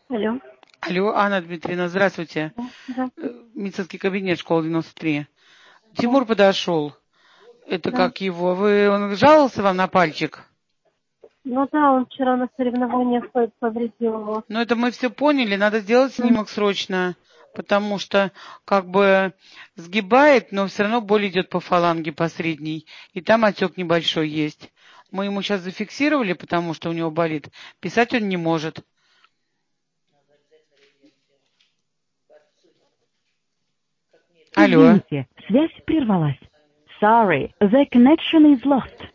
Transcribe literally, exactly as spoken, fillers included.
Алло. Алло, Анна Дмитриевна, здравствуйте. Да, да, Э, Медицинский кабинет, школа девяносто три. да, Тимур подошел. Это да. как его? Вы, он жаловался вам на пальчик? Ну да, он вчера на соревнованиях по- повредил его. Ну, это мы все поняли. Надо сделать М. снимок срочно, потому что как бы сгибает, но все равно боль идет по фаланге, по средней. И там отек небольшой есть. Мы ему сейчас зафиксировали, потому что у него болит. Писать он не может. Алло. Извините, связь прервалась. Sorry, the connection is lost.